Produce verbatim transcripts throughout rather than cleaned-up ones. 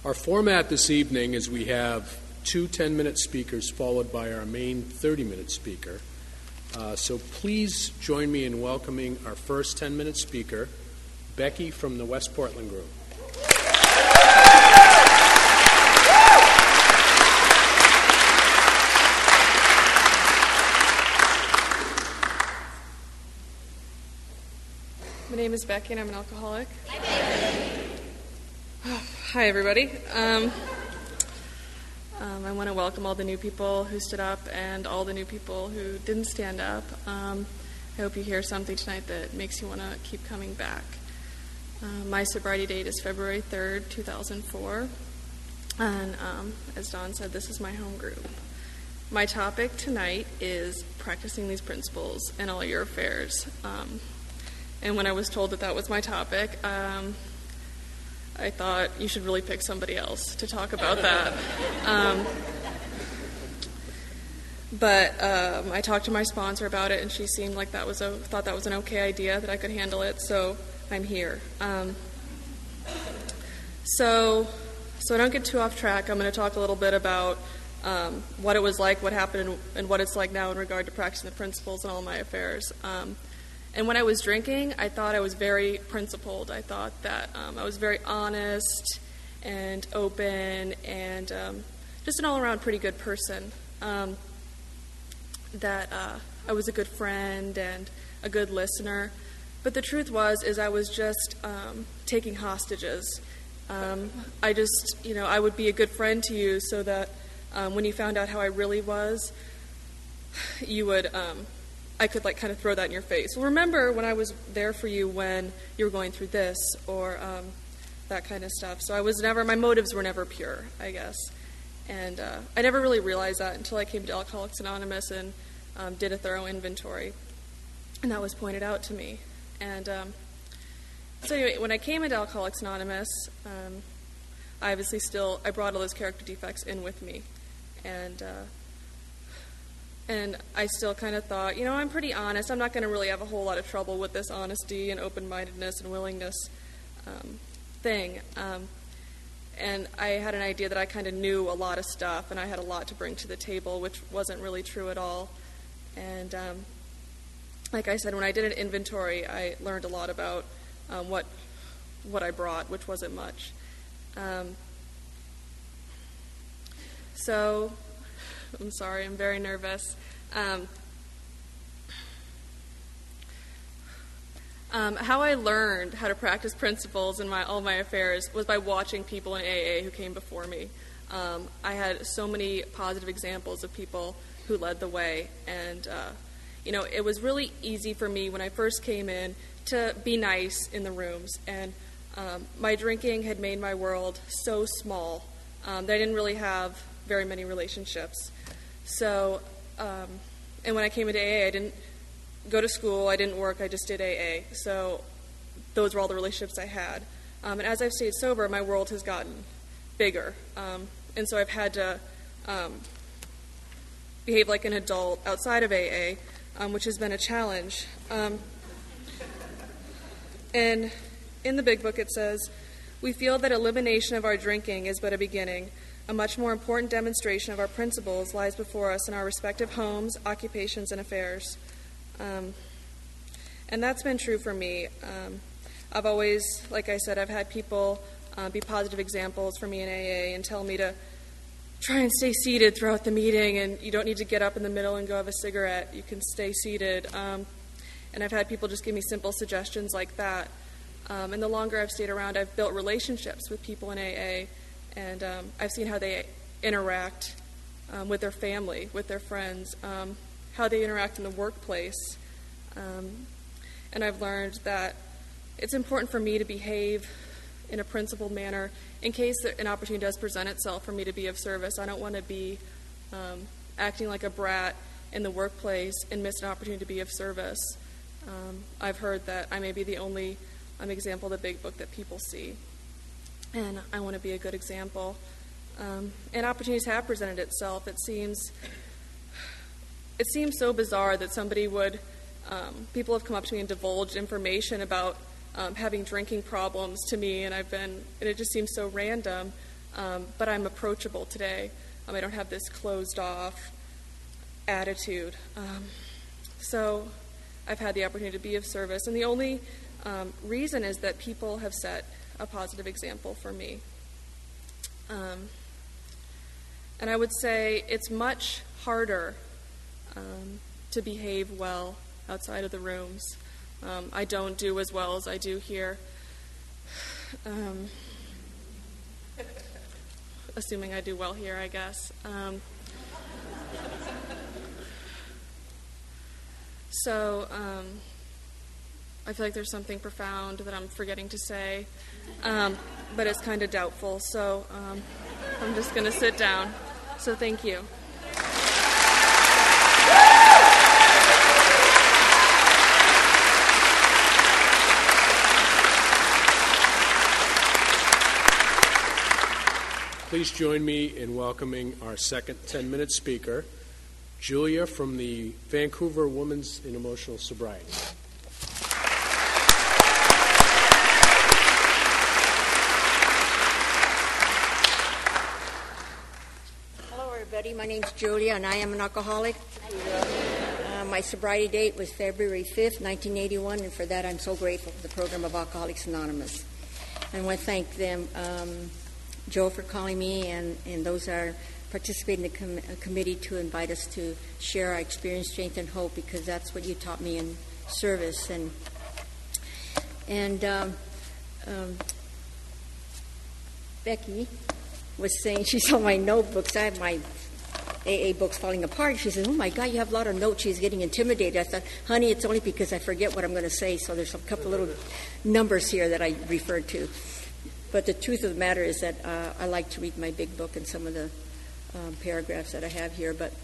Our format this evening is we have two ten-minute speakers followed by our main thirty-minute speaker. Uh, so please join me in welcoming our first ten-minute speaker, Becky from the West Portland Group. My name is Becky and I'm an alcoholic. Hi, everybody. Um, um, I want to welcome all the new people who stood up and all the new people who didn't stand up. Um, I hope you hear something tonight that makes you want to keep coming back. Uh, my sobriety date is February third, two thousand four. And um, as Dawn said, this is my home group. My topic tonight is practicing these principles in all your affairs. Um, and when I was told that that was my topic, um, I thought you should really pick somebody else to talk about that. Um, but um, I talked to my sponsor about it, and she seemed like that was a thought that was an okay idea, that I could handle it. So I'm here. Um, so, so I don't get too off track. I'm going to talk a little bit about um, what it was like, what happened, and, and what it's like now in regard to practicing the principles in all my affairs. Um, And when I was drinking, I thought I was very principled. I thought that um, I was very honest and open and um, just an all-around pretty good person. Um, that uh, I was a good friend and a good listener. But the truth was, is I was just um, taking hostages. Um, I just, you know, I would be a good friend to you so that um, when you found out how I really was, you would... Um, I could like kind of throw that in your face. Well, remember when I was there for you when you were going through this or um, that kind of stuff. So I was never, my motives were never pure, I guess. And uh, I never really realized that until I came to Alcoholics Anonymous and um, did a thorough inventory. And that was pointed out to me. And um, so anyway, when I came into Alcoholics Anonymous, um, I obviously still, I brought all those character defects in with me. And uh, And I still kind of thought, you know, I'm pretty honest. I'm not going to really have a whole lot of trouble with this honesty and open-mindedness and willingness um, thing. Um, and I had an idea that I kind of knew a lot of stuff and I had a lot to bring to the table, which wasn't really true at all. And um, like I said, when I did an inventory, I learned a lot about um, what what I brought, which wasn't much. Um, so... I'm sorry, I'm very nervous. Um, um, how I learned how to practice principles in my all my affairs was by watching people in A A who came before me. Um, I had so many positive examples of people who led the way, and uh, you know, it was really easy for me when I first came in to be nice in the rooms, and um, my drinking had made my world so small um, that I didn't really have very many relationships. So, um, and when I came into A A, I didn't go to school, I didn't work, I just did A A. So those were all the relationships I had. Um, and as I've stayed sober, my world has gotten bigger. Um, and so I've had to um, behave like an adult outside of A A, um, which has been a challenge. Um, and in the Big Book it says, "We feel that elimination of our drinking is but a beginning. A much more important demonstration of our principles lies before us in our respective homes, occupations, and affairs." Um, and that's been true for me. Um, I've always, like I said, I've had people uh, be positive examples for me in A A and tell me to try and stay seated throughout the meeting, and you don't need to get up in the middle and go have a cigarette. You can stay seated. Um, and I've had people just give me simple suggestions like that. Um, and the longer I've stayed around, I've built relationships with people in A A. And um, I've seen how they interact um, with their family, with their friends, um, how they interact in the workplace. Um, and I've learned that it's important for me to behave in a principled manner in case an opportunity does present itself for me to be of service. I don't want to be um, acting like a brat in the workplace and miss an opportunity to be of service. Um, I've heard that I may be the only um, example of the Big Book that people see. And I want to be a good example. Um, and opportunities have presented itself. It seems, it seems so bizarre that somebody would, um, people have come up to me and divulged information about um, having drinking problems to me, and I've been, and it just seems so random. um, but I'm approachable today. Um, I don't have this closed-off attitude. Um, so I've had the opportunity to be of service, and the only um, reason is that people have set a positive example for me. Um, and I would say it's much harder um, to behave well outside of the rooms. Um, I don't do as well as I do here. Um, assuming I do well here, I guess. Um, so um, I feel like there's something profound that I'm forgetting to say, um, but it's kind of doubtful. So um, I'm just going to sit down. So thank you. Please join me in welcoming our second ten-minute speaker, Julia from the Vancouver Women's in Emotional Sobriety. Hello, everybody. My name's Julia, and I am an alcoholic. Uh, my sobriety date was February fifth, nineteen eighty-one, and for that I'm so grateful for the program of Alcoholics Anonymous. I want to thank them, um, Joe, for calling me, and, and those that are participating in the com- committee to invite us to share our experience, strength, and hope, because that's what you taught me in service. And and um, um, Becky was saying, she saw my notebooks. I have my A A books falling apart. She said, oh, my God, you have a lot of notes. She's getting intimidated. I thought, honey, it's only because I forget what I'm going to say, so there's a couple little numbers here that I referred to. But the truth of the matter is that uh, I like to read my big book and some of the um, paragraphs that I have here. But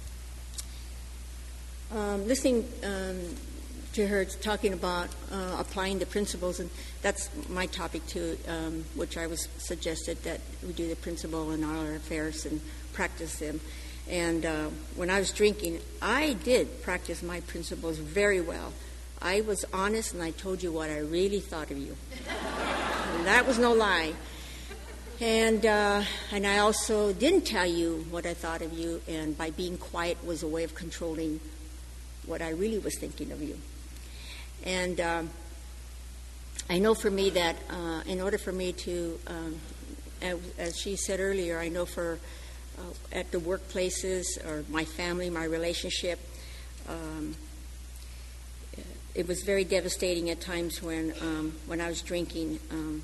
um, listening um, to her talking about uh, applying the principles, and that's my topic too, um, which I was suggested that we do the principle in all our affairs and practice them. And uh, when I was drinking, I did practice my principles very well. I was honest, and I told you what I really thought of you. And that was no lie. And uh, and I also didn't tell you what I thought of you, and by being quiet was a way of controlling what I really was thinking of you. And um, I know for me that uh, in order for me to, um, as, as she said earlier, I know for uh, at the workplaces or my family, my relationship, um, it was very devastating at times when um, when I was drinking. Um,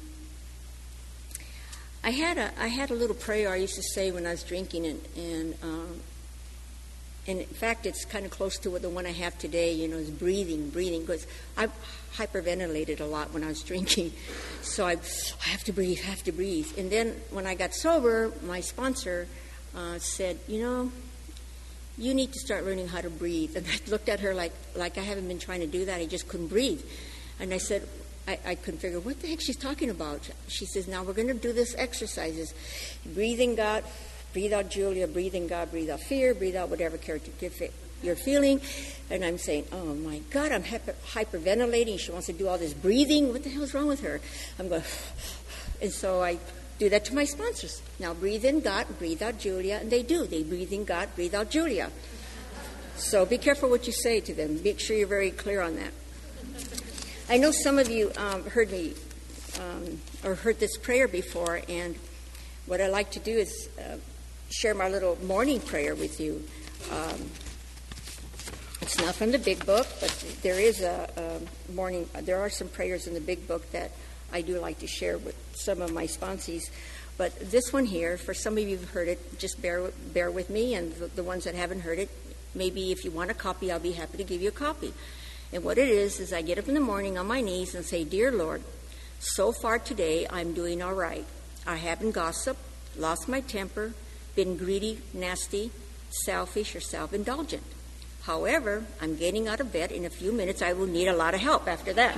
I had a I had a little prayer I used to say when I was drinking, and and, um, and in fact it's kind of close to the one I have today. You know, is breathing, breathing. Because I hyperventilated a lot when I was drinking, so I I have to breathe, have to breathe. And then when I got sober, my sponsor uh, said, you know, you need to start learning how to breathe. And I looked at her like, like I haven't been trying to do that. I just couldn't breathe. And I said, I, I couldn't figure what the heck she's talking about. She says, now we're going to do this exercises. Breathe in God, breathe out Julia, breathe in God, breathe out fear, breathe out whatever character you're feeling. And I'm saying, oh my God, I'm hyper, hyperventilating. She wants to do all this breathing. What the hell's wrong with her? I'm going, and so I do that to my sponsors. Now breathe in God, breathe out Julia, and they do. They breathe in God, breathe out Julia. So be careful what you say to them. Make sure you're very clear on that. I know some of you um, heard me um, or heard this prayer before, and what I like to do is uh, share my little morning prayer with you. Um, it's not from the big book, but there is a, a morning. There are some prayers in the big book that I do like to share with some of my sponsees. But this one here, for some of you who've heard it, just bear bear with me, and the, the ones that haven't heard it, maybe if you want a copy, I'll be happy to give you a copy. And what it is, is I get up in the morning on my knees and say, Dear Lord, so far today I'm doing all right. I haven't gossiped, lost my temper, been greedy, nasty, selfish, or self-indulgent. However, I'm getting out of bed. In a few minutes, I will need a lot of help after that.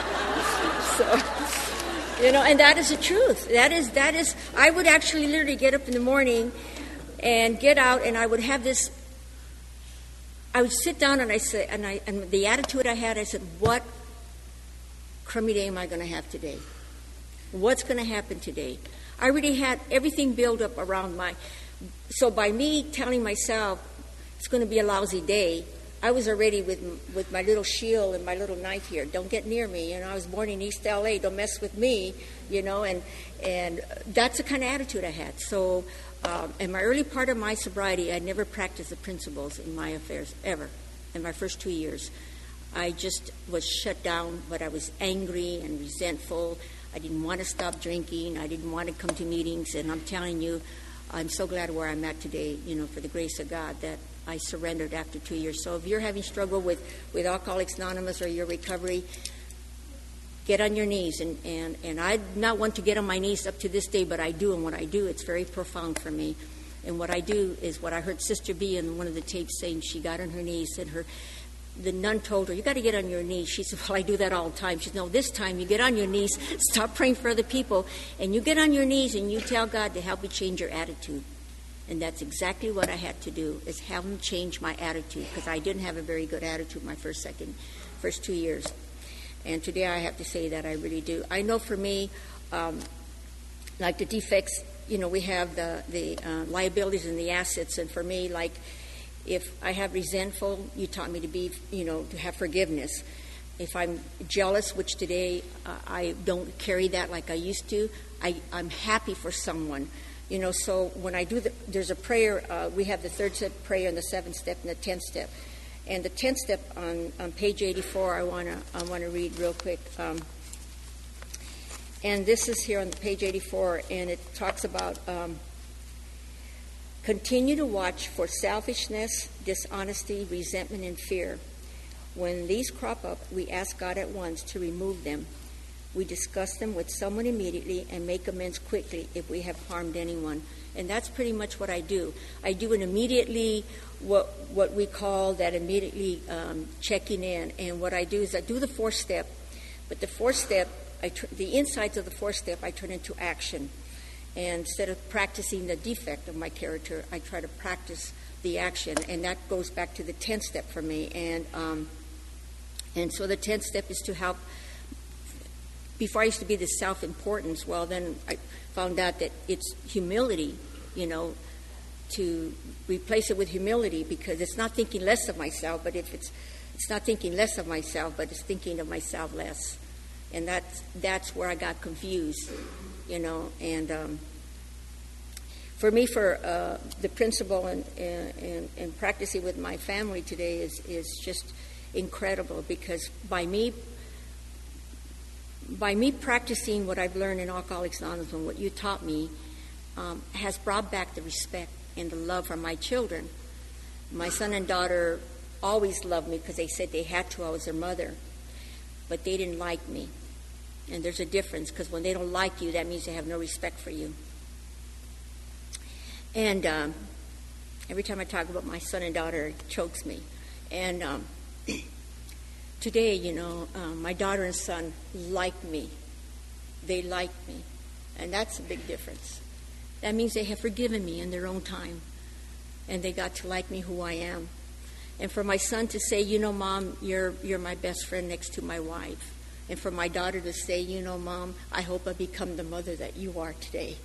So, you know, and that is the truth. That is, that is, I would actually literally get up in the morning and get out, and I would have this, I would sit down and I say, and I, and the attitude I had, I said, what crummy day am I going to have today? What's going to happen today? I already had everything built up around my, so by me telling myself it's going to be a lousy day, I was already with with my little shield and my little knife here. Don't get near me. You know, I was born in East L A. Don't mess with me. You know, and and that's the kind of attitude I had. So um, in my early part of my sobriety, I never practiced the principles in my affairs ever. In my first two years, I just was shut down. But I was angry and resentful. I didn't want to stop drinking. I didn't want to come to meetings. And I'm telling you, I'm so glad where I'm at today. You know, for the grace of God that I surrendered after two years. So if you're having struggle with, with Alcoholics Anonymous or your recovery, get on your knees. And, and, and I not want to get on my knees up to this day, but I do. And what I do, it's very profound for me. And what I do is what I heard Sister B in one of the tapes saying. She got on her knees and her the nun told her, you got to get on your knees. She said, well, I do that all the time. She said, no, this time you get on your knees, stop praying for other people, and you get on your knees and you tell God to help you change your attitude. And that's exactly what I had to do, is have him change my attitude, because I didn't have a very good attitude my first, second, first two years. And today I have to say that I really do. I know for me, um, like the defects, you know, we have the, the uh, liabilities and the assets. And for me, like, if I have resentful, you taught me to be, you know, to have forgiveness. If I'm jealous, which today uh, I don't carry that like I used to, I, I'm happy for someone. You know, so when I do the, there's a prayer, uh, we have the third step prayer and the seventh step and the tenth step. And the tenth step on, on page eighty-four, I want to I want to read real quick. Um, and this is here on page eighty-four, and it talks about um, continue to watch for selfishness, dishonesty, resentment, and fear. When these crop up, we ask God at once to remove them. We discuss them with someone immediately and make amends quickly if we have harmed anyone. And that's pretty much what I do. I do an immediately, what what we call that immediately um, checking in. And what I do is I do the fourth step, but the fourth step, I tr- the insides of the fourth step, I turn into action. And instead of practicing the defect of my character, I try to practice the action. And that goes back to the tenth step for me. And um, and so the tenth step is to help. Before I used to be the self-importance, well, then I found out that it's humility, you know, to replace it with humility, because it's not thinking less of myself, but if it's it's not thinking less of myself, but it's thinking of myself less. And that's, that's where I got confused, you know. And um, for me, for uh, the principle and, and, and practicing with my family today is, is just incredible, because by me By me practicing what I've learned in Alcoholics Anonymous and what you taught me um, has brought back the respect and the love for my children. My son and daughter always loved me because they said they had to. I was their mother. But they didn't like me. And there's a difference, because when they don't like you, that means they have no respect for you. And um, every time I talk about my son and daughter, it chokes me. And um today, you know, um, my daughter and son like me. They like me. And that's a big difference. That means they have forgiven me in their own time. And they got to like me who I am. And for my son to say, you know, Mom, you're you're my best friend next to my wife. And for my daughter to say, you know, Mom, I hope I become the mother that you are today.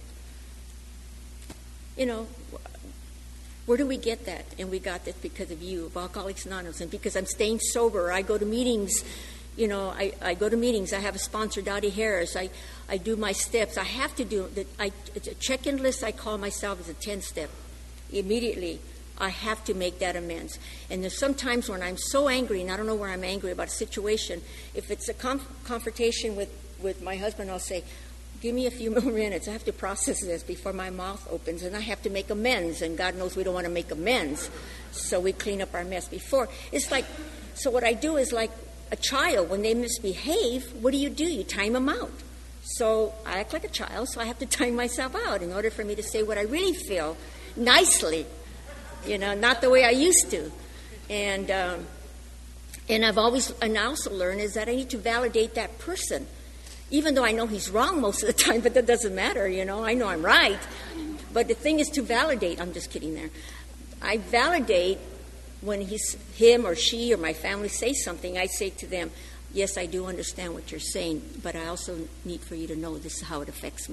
You know, where do we get that? And we got that because of you, of Alcoholics Anonymous. And because I'm staying sober, I go to meetings, you know, I, I go to meetings. I have a sponsor, Dottie Harris. I, I do my steps. I have to do the I, it's a check-in list. I call myself as a ten-step. Immediately, I have to make that amends. And there's sometimes when I'm so angry, and I don't know where I'm angry about a situation, if it's a conf- confrontation with, with my husband, I'll say, give me a few more minutes. I have to process this before my mouth opens, and I have to make amends. And God knows we don't want to make amends, so we clean up our mess before. It's like, so what I do is like a child. When they misbehave, what do you do? You time them out. So I act like a child, so I have to time myself out in order for me to say what I really feel nicely, you know, not the way I used to. And um, and I've always, and I also learned is that I need to validate that person. Even though I know he's wrong most of the time, but that doesn't matter, you know. I know I'm right. But the thing is to validate. I'm just kidding there. I validate when he's, him or she or my family say something. I say to them, yes, I do understand what you're saying, but I also need for you to know this is how it affects me.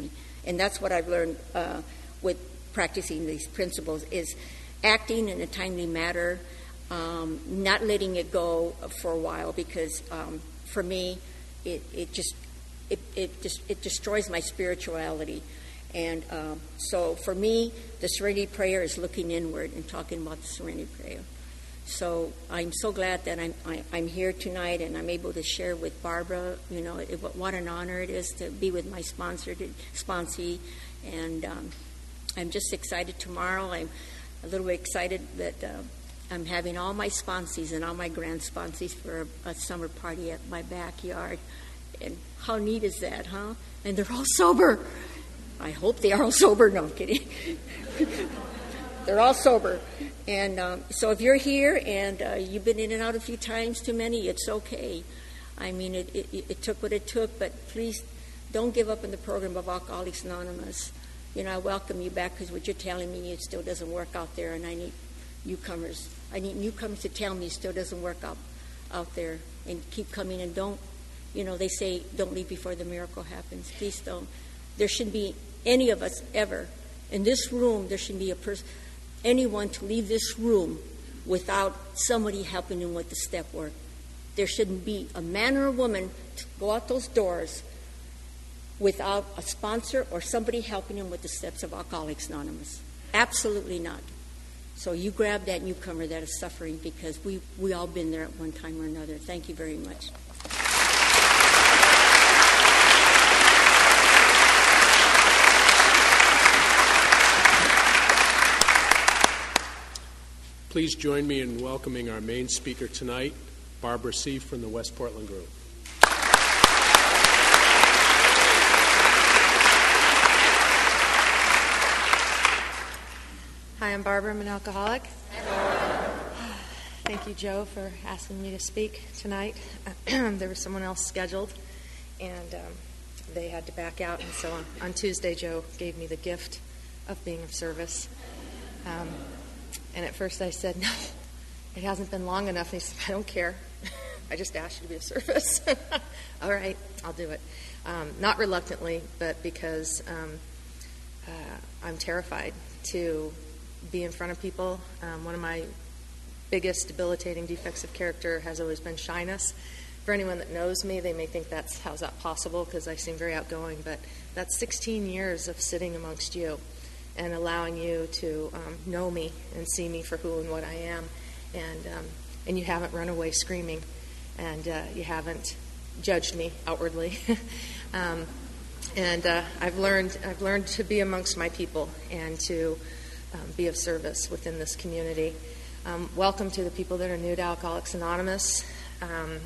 And that's what I've learned uh, with practicing these principles is acting in a timely manner, um, not letting it go for a while, because um, for me, it, it just it, it just it destroys my spirituality. And um, so for me, the Serenity Prayer is looking inward and talking about the Serenity Prayer. So I'm so glad that I'm I, I'm here tonight and I'm able to share with Barbara. You know, it, what an honor it is to be with my sponsor, sponsee, and um, I'm just excited tomorrow. I'm a little bit excited that uh, I'm having all my sponsees and all my grand sponsees for a, a summer party at my backyard. And how neat is that, huh? And they're all sober. I hope they are all sober. No, I'm kidding. They're all sober. And um, so if you're here and uh, you've been in and out a few times too many, it's okay. I mean, it, it, it took what it took, but please don't give up in the program of Alcoholics Anonymous. You know, I welcome you back, because what you're telling me, it still doesn't work out there, and I need newcomers. I need newcomers to tell me it still doesn't work out, out there, and keep coming, and don't, you know, they say don't leave before the miracle happens. Please don't. There shouldn't be any of us ever. In this room, there shouldn't be a person, anyone to leave this room without somebody helping them with the step work. There shouldn't be a man or a woman to go out those doors without a sponsor or somebody helping them with the steps of Alcoholics Anonymous. Absolutely not. So you grab that newcomer that is suffering, because we we all been there at one time or another. Thank you very much. Please join me in welcoming our main speaker tonight, Barbara C. from the West Portland Group. Hi, I'm Barbara. I'm an alcoholic. Thank you, Joe, for asking me to speak tonight. There was someone else scheduled, and um, they had to back out. And so on, on Tuesday, Joe gave me the gift of being of service. Um, and at first I said, no, it hasn't been long enough. And he said, I don't care. I just asked you to be of service. All right, I'll do it. Um, not reluctantly, but because um, uh, I'm terrified to be in front of people. Um, one of my biggest debilitating defects of character has always been shyness. For anyone that knows me, they may think that's, how's that possible, because I seem very outgoing, but that's sixteen years of sitting amongst you and allowing you to um, know me and see me for who and what I am. And um, and you haven't run away screaming, and uh, you haven't judged me outwardly. um, and uh, I've learned I've learned to be amongst my people and to um, be of service within this community. Um, welcome to the people that are new to Alcoholics Anonymous. Um,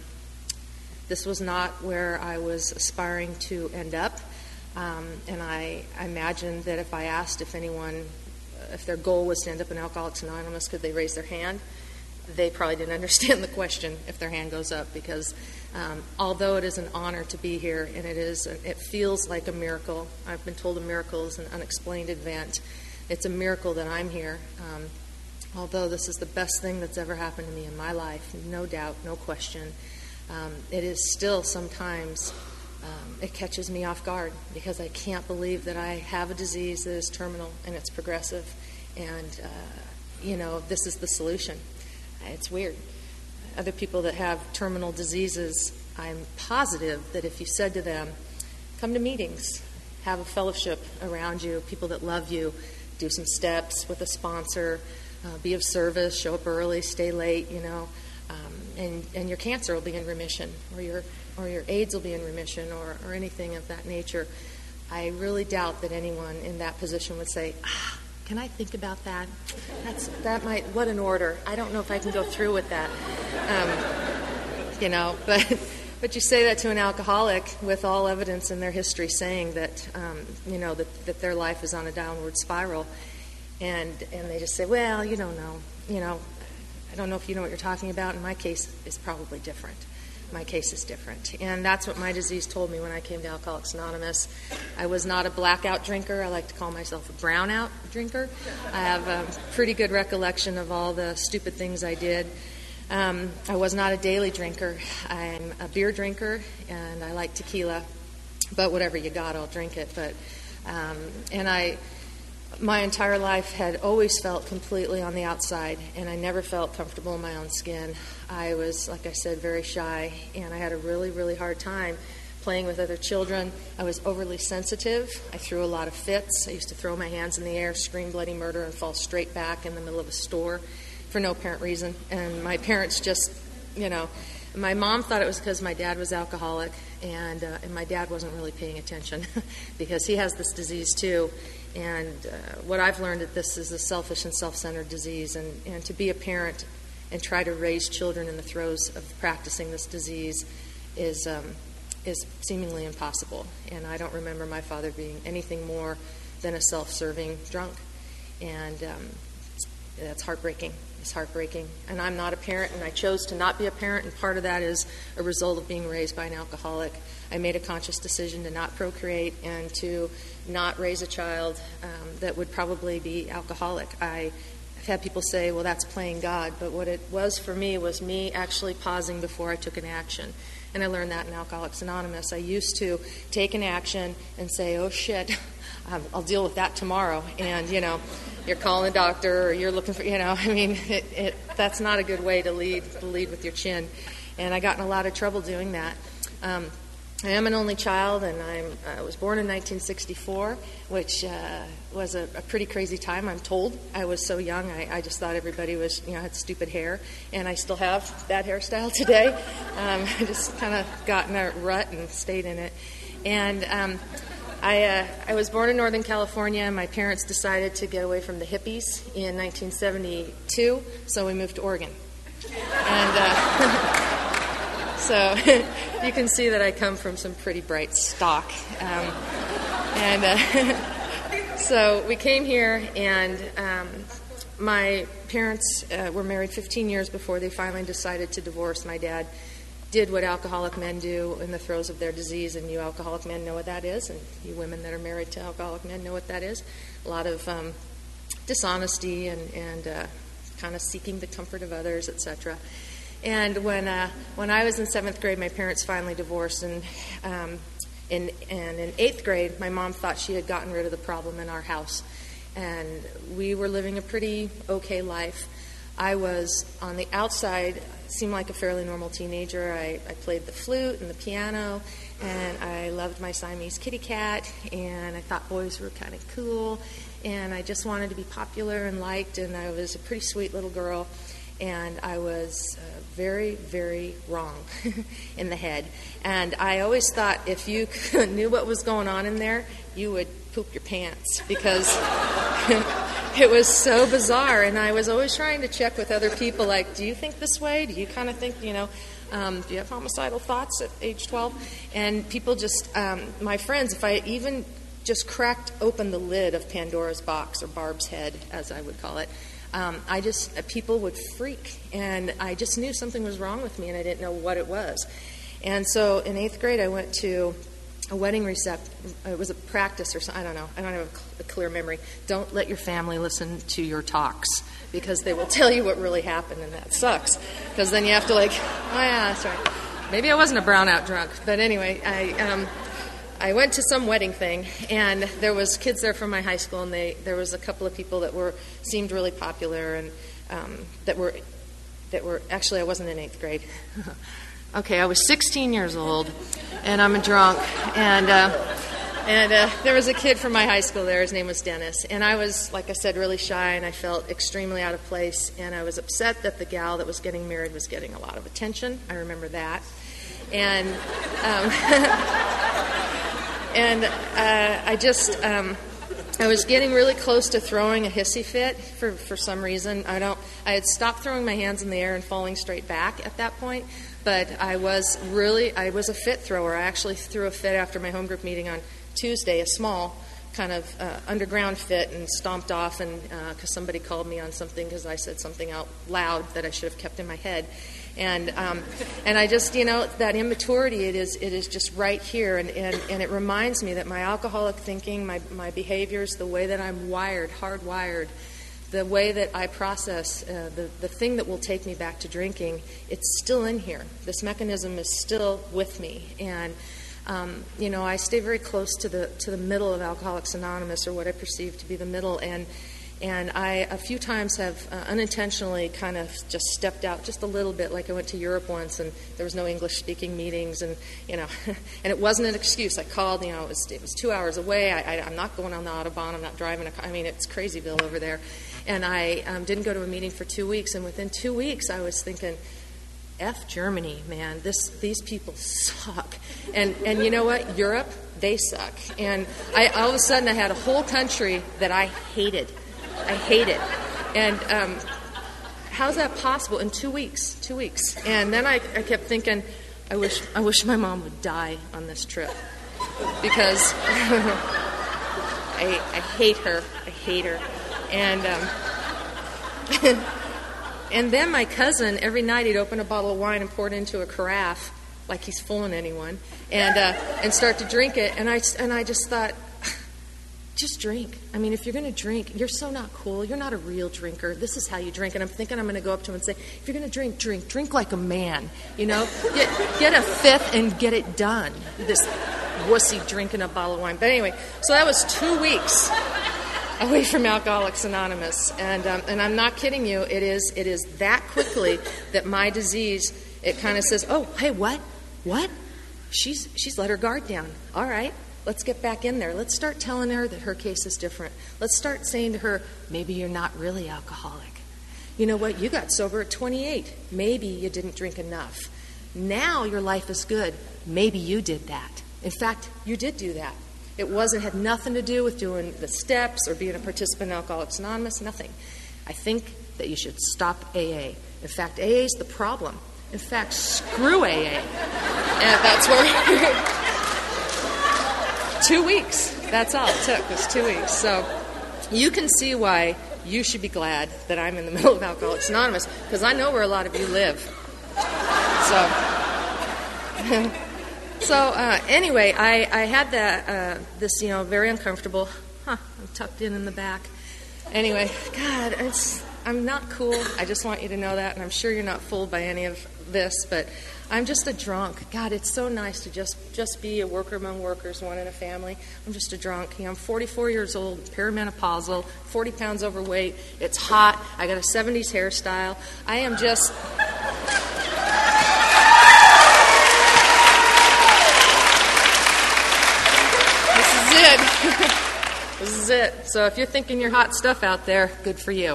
this was not where I was aspiring to end up. Um, and I, I imagined that if I asked if anyone, if their goal was to end up in Alcoholics Anonymous, could they raise their hand? They probably didn't understand the question if their hand goes up, because um, although it is an honor to be here, and it is, it feels like a miracle. I've been told a miracle is an unexplained event. It's a miracle that I'm here. Um, although this is the best thing that's ever happened to me in my life, no doubt, no question, um, it is still sometimes... Um, it catches me off guard, because I can't believe that I have a disease that is terminal and it's progressive, and uh, you know, this is the solution. It's weird. Other people that have terminal diseases, I'm positive that if you said to them, come to meetings, have a fellowship around you, people that love you, do some steps with a sponsor, uh, be of service, show up early, stay late, you know, um, and, and your cancer will be in remission, or your or your AIDS will be in remission, or, or anything of that nature. I really doubt that anyone in that position would say, ah, can I think about that? That's that might, what an order. I don't know if I can go through with that. Um, you know, but but you say that to an alcoholic with all evidence in their history saying that, um, you know, that, that their life is on a downward spiral, and and they just say, well, you don't know. You know, I don't know if you know what you're talking about. In my case, it's probably different. My case is different. And that's what my disease told me when I came to Alcoholics Anonymous. I was not a blackout drinker. I like to call myself a brownout drinker. I have a pretty good recollection of all the stupid things I did. Um, I was not a daily drinker. I'm a beer drinker, and I like tequila. But whatever you got, I'll drink it. But Um, and I, my entire life had always felt completely on the outside, and I never felt comfortable in my own skin. I was, like I said, very shy, and I had a really, really hard time playing with other children. I was overly sensitive. I threw a lot of fits. I used to throw my hands in the air, scream bloody murder, and fall straight back in the middle of a store for no apparent reason. And my parents just, you know, my mom thought it was because my dad was alcoholic, and, uh, and my dad wasn't really paying attention because he has this disease too. And uh, what I've learned that this is a selfish and self-centered disease, and, and to be a parent and try to raise children in the throes of practicing this disease is um, is seemingly impossible. And I don't remember my father being anything more than a self-serving drunk. And um, that's heartbreaking. It's heartbreaking. And I'm not a parent, and I chose to not be a parent, and part of that is a result of being raised by an alcoholic. I made a conscious decision to not procreate and to not raise a child um, that would probably be alcoholic. I I've had people say, well, that's playing God, but what it was for me was me actually pausing before I took an action. And I learned that in Alcoholics Anonymous. I used to take an action and say, oh, shit, I'll deal with that tomorrow. And, you know, you're calling a doctor or you're looking for, you know, I mean, it, it, that's not a good way to lead, to lead with your chin. And I got in a lot of trouble doing that. Um, I am an only child, and I'm, I was born in nineteen sixty-four, which uh, was a, a pretty crazy time, I'm told. I was so young, I, I just thought everybody was, you know, had stupid hair, and I still have that hairstyle today. Um, I just kind of got in a rut and stayed in it. And um, I, uh, I was born in Northern California. My parents decided to get away from the hippies in nineteen seventy-two, so we moved to Oregon. And uh, so you can see that I come from some pretty bright stock. Um, and uh, so we came here, and um, my parents uh, were married fifteen years before they finally decided to divorce. My dad did what alcoholic men do in the throes of their disease, and you alcoholic men know what that is, and you women that are married to alcoholic men know what that is. A lot of um, dishonesty and, and uh, kind of seeking the comfort of others, et cetera. And when uh, when I was in seventh grade, my parents finally divorced, and um, in and in eighth grade, my mom thought she had gotten rid of the problem in our house, and we were living a pretty okay life. I was on the outside, seemed like a fairly normal teenager. I, I played the flute and the piano, and I loved my Siamese kitty cat, and I thought boys were kind of cool, and I just wanted to be popular and liked, and I was a pretty sweet little girl. And I was uh, very, very wrong in the head. And I always thought if you knew what was going on in there, you would poop your pants, because it was so bizarre. And I was always trying to check with other people, like, do you think this way? Do you kind of think, you know, um, do you have homicidal thoughts at age twelve? And people just, um, my friends, if I even just cracked open the lid of Pandora's box, or Barb's head, as I would call it, Um, I just, uh, people would freak, and I just knew something was wrong with me, and I didn't know what it was. And so in eighth grade, I went to a wedding reception. It was a practice or something. I don't know. I don't have a, cl- a clear memory. Don't let your family listen to your talks, because they will tell you what really happened, and that sucks. Because then you have to like, oh yeah, that's right. Maybe I wasn't a brownout drunk, but anyway, I um, I went to some wedding thing, and there was kids there from my high school, and they there was a couple of people that were seemed really popular, and um, that were that were actually I wasn't in eighth grade. Okay, I was sixteen years old, and I'm a drunk, and uh, and uh, there was a kid from my high school there. His name was Dennis, and I was, like I said, really shy, and I felt extremely out of place, and I was upset that the gal that was getting married was getting a lot of attention. I remember that, and. Um, And uh, I just, um, I was getting really close to throwing a hissy fit for, for some reason. I don't, I had stopped throwing my hands in the air and falling straight back at that point, but I was really, I was a fit thrower. I actually threw a fit after my home group meeting on Tuesday, a small kind of uh, underground fit, and stomped off, and because uh, somebody called me on something because I said something out loud that I should have kept in my head. And um, and I just, you know, that immaturity, it is it is just right here, and, and, and it reminds me that my alcoholic thinking, my, my behaviors, the way that I'm wired, hardwired, the way that I process, uh, the, the thing that will take me back to drinking, it's still in here. This mechanism is still with me. And Um, you know, I stay very close to the to the middle of Alcoholics Anonymous, or what I perceive to be the middle, and and I a few times have uh, unintentionally kind of just stepped out just a little bit. Like I went to Europe once, and there was no English-speaking meetings, and you know, and it wasn't an excuse. I called, you know, it was it was two hours away. I, I, I'm not going on the Autobahn. I'm not driving a car. I mean, it's Crazyville over there, and I um, didn't go to a meeting for two weeks. And within two weeks, I was thinking, F Germany, man, this these people suck. And and you know what? Europe, they suck. And I all of a sudden I had a whole country that I hated. I hated. And um, how's that possible in two weeks? Two weeks. And then I, I kept thinking, I wish I wish my mom would die on this trip. Because I I hate her. I hate her. And um And then my cousin, every night he'd open a bottle of wine and pour it into a carafe, like he's fooling anyone, and uh, and start to drink it. And I and I just thought, just drink. I mean, if you're going to drink, you're so not cool. You're not a real drinker. This is how you drink. And I'm thinking I'm going to go up to him and say, if you're going to drink, drink, drink like a man. You know, get get a fifth and get it done. This wussy drinking a bottle of wine. But anyway, so that was two weeks away from Alcoholics Anonymous, and um, and I'm not kidding you. It is it is that quickly that my disease, it kind of says, oh, hey, what, what? She's she's let her guard down. All right, let's get back in there. Let's start telling her that her case is different. Let's start saying to her, maybe you're not really alcoholic. You know what? You got sober at twenty-eight. Maybe you didn't drink enough. Now your life is good. Maybe you did that. In fact, you did do that. It wasn't had nothing to do with doing the steps or being a participant in Alcoholics Anonymous, nothing. I think that you should stop A A. In fact, A A is the problem. In fact, screw A A. And that's where two weeks. That's all it took, was two weeks. So you can see why you should be glad that I'm in the middle of Alcoholics Anonymous, because I know where a lot of you live. So... So uh, anyway, I, I had that uh, this, you know, very uncomfortable, huh, I'm tucked in in the back. Anyway, God, it's, I'm not cool. I just want you to know that, and I'm sure you're not fooled by any of this, but I'm just a drunk. God, it's so nice to just, just be a worker among workers, one in a family. I'm just a drunk. You know, I'm forty-four years old, perimenopausal, forty pounds overweight. It's hot. I got a seventies hairstyle. I am just... This is it. So if you're thinking you're hot stuff out there, good for you.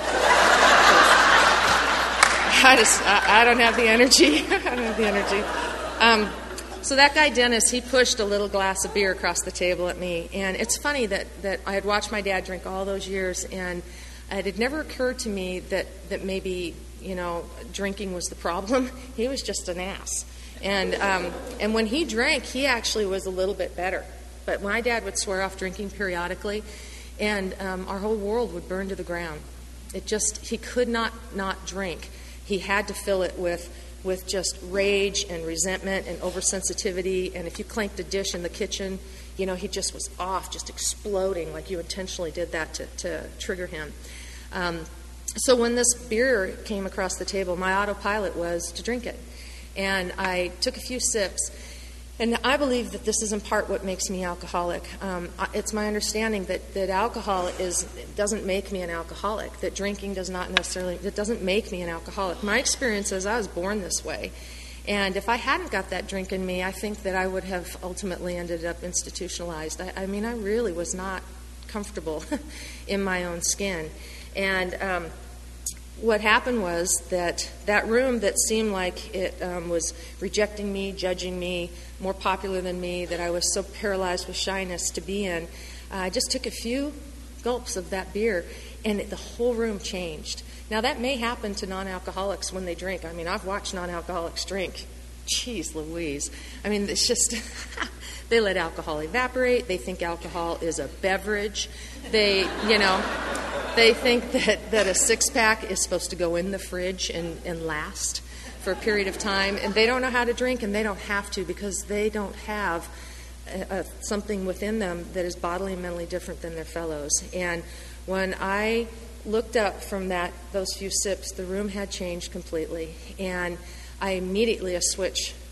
I just, I, I don't have the energy. I don't have the energy. Um, so that guy, Dennis, he pushed a little glass of beer across the table at me. And it's funny that, that I had watched my dad drink all those years, and it had never occurred to me that, that maybe, you know, drinking was the problem. He was just an ass. And um, and when he drank, he actually was a little bit better. But my dad would swear off drinking periodically, and um, our whole world would burn to the ground. It just, he could not not drink. He had to fill it with with just rage and resentment and oversensitivity. And if you clanked a dish in the kitchen, you know, he just was off, just exploding, like you intentionally did that to, to trigger him. Um, so when this beer came across the table, my autopilot was to drink it. And I took a few sips. And I believe that this is in part what makes me alcoholic. Um, it's my understanding that, that alcohol is doesn't make me an alcoholic, that drinking does not necessarily, that doesn't make me an alcoholic. My experience is I was born this way. And if I hadn't got that drink in me, I think that I would have ultimately ended up institutionalized. I, I mean, I really was not comfortable in my own skin. And um, what happened was that that room that seemed like it um, was rejecting me, judging me, more popular than me, that I was so paralyzed with shyness to be in, uh, I just took a few gulps of that beer, and it, the whole room changed. Now, that may happen to non-alcoholics when they drink. I mean, I've watched non-alcoholics drink. Jeez Louise. I mean, it's just, they let alcohol evaporate. They think alcohol is a beverage. They, you know... They think that, that a six-pack is supposed to go in the fridge and, and last for a period of time, and they don't know how to drink, and they don't have to because they don't have a, a, something within them that is bodily and mentally different than their fellows. And when I looked up from that those few sips, the room had changed completely, and I immediately a switch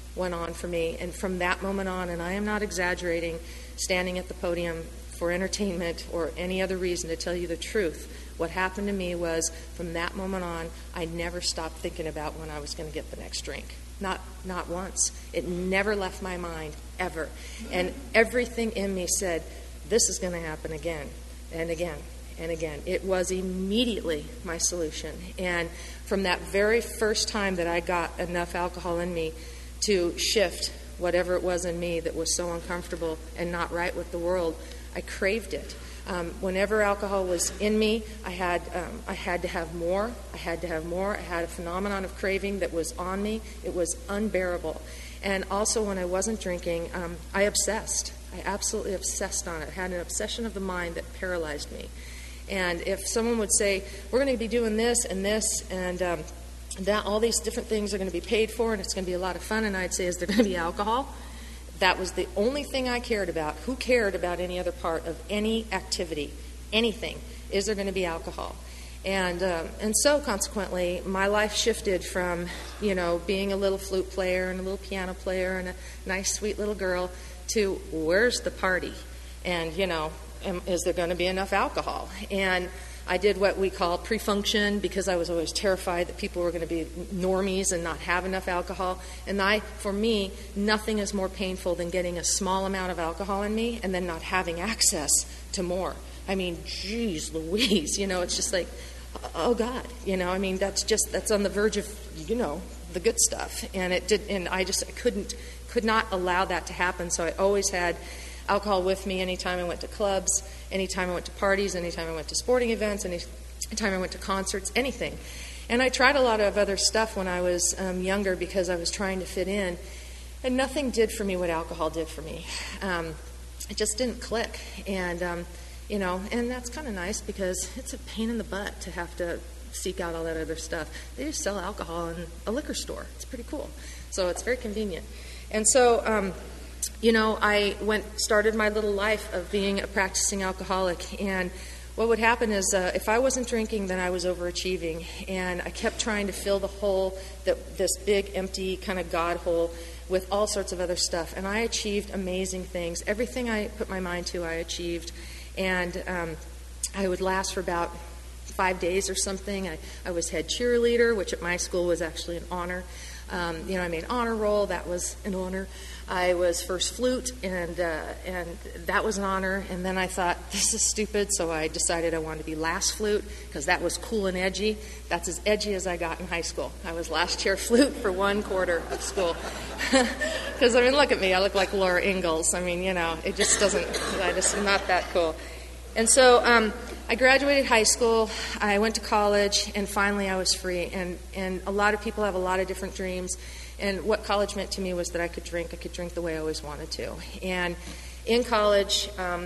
went on for me. And from that moment on, and I am not exaggerating, standing at the podium for entertainment or any other reason, to tell you the truth, what happened to me was, from that moment on, I never stopped thinking about when I was going to get the next drink. Not not once. It never left my mind, ever. And everything in me said, this is going to happen again and again and again. It was immediately my solution. And from that very first time that I got enough alcohol in me to shift whatever it was in me that was so uncomfortable and not right with the world, I craved it. Um, whenever alcohol was in me, I had um, I had to have more. I had to have more. I had a phenomenon of craving that was on me. It was unbearable. And also, when I wasn't drinking, um, I obsessed. I absolutely obsessed on it. I had an obsession of the mind that paralyzed me. And if someone would say, we're going to be doing this and this, and um, that all these different things are going to be paid for, and it's going to be a lot of fun, and I'd say, is there going to be alcohol? That was the only thing I cared about. Who cared about any other part of any activity, anything? Is there going to be alcohol? And um, and so, consequently, my life shifted from, you know, being a little flute player and a little piano player and a nice, sweet little girl to, where's the party? And, you know, am, is there going to be enough alcohol? And I did what we call pre-function, because I was always terrified that people were going to be normies and not have enough alcohol. And I, for me, nothing is more painful than getting a small amount of alcohol in me and then not having access to more. I mean, geez Louise, you know, it's just like, oh God, you know, I mean, that's just, that's on the verge of, you know, the good stuff. And it did, and I just I couldn't, could not allow that to happen. So I always had alcohol with me anytime I went to clubs, anytime I went to parties, anytime I went to sporting events, anytime I went to concerts, anything. And I tried a lot of other stuff when I was um, younger because I was trying to fit in, and nothing did for me what alcohol did for me. Um, it just didn't click. And, um, you know, and that's kind of nice because it's a pain in the butt to have to seek out all that other stuff. They just sell alcohol in a liquor store. It's pretty cool. So it's very convenient. And so, um, you know, I went started my little life of being a practicing alcoholic, and what would happen is uh, if I wasn't drinking, then I was overachieving, and I kept trying to fill the hole, that this big, empty kind of God hole, with all sorts of other stuff, and I achieved amazing things. Everything I put my mind to, I achieved, and um, I would last for about five days or something. I, I was head cheerleader, which at my school was actually an honor. Um, you know, I made honor roll. That was an honor. I was first flute, and uh, and that was an honor. And then I thought, this is stupid, so I decided I wanted to be last flute because that was cool and edgy. That's as edgy as I got in high school. I was last chair flute for one quarter of school. Because, I mean, look at me. I look like Laura Ingalls. I mean, you know, it just doesn't, I just am not that cool. And so um, I graduated high school, I went to college, and finally I was free. And, and a lot of people have a lot of different dreams. And what college meant to me was that I could drink. I could drink the way I always wanted to. And in college, um,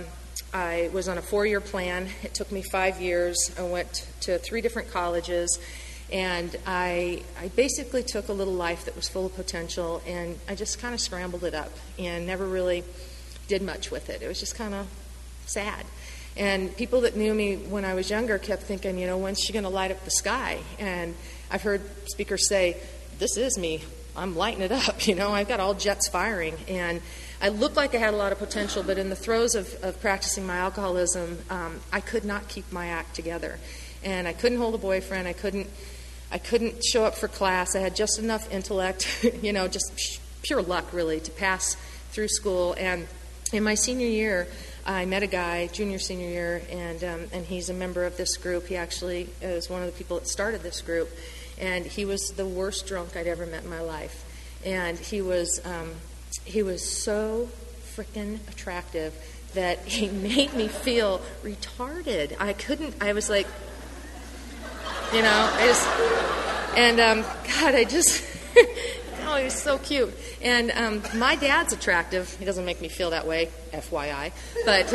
I was on a four-year plan. It took me five years. I went to three different colleges. And I, I basically took a little life that was full of potential, and I just kind of scrambled it up and never really did much with it. It was just kind of sad. And people that knew me when I was younger kept thinking, you know, when's she going to light up the sky? And I've heard speakers say, this is me. I'm lighting it up, you know. I've got all jets firing. And I looked like I had a lot of potential, but in the throes of, of practicing my alcoholism, um, I could not keep my act together. And I couldn't hold a boyfriend. I couldn't I couldn't show up for class. I had just enough intellect, you know, just pure luck, really, to pass through school. And in my senior year, I met a guy, junior, senior year, and um, and he's a member of this group. He actually is one of the people that started this group. And he was the worst drunk I'd ever met in my life. And he was um, he was so frickin' attractive that he made me feel retarded. I couldn't, I was like, you know, I just, and um, God, I just, oh, he was so cute. And um, my dad's attractive. He doesn't make me feel that way, F Y I. But,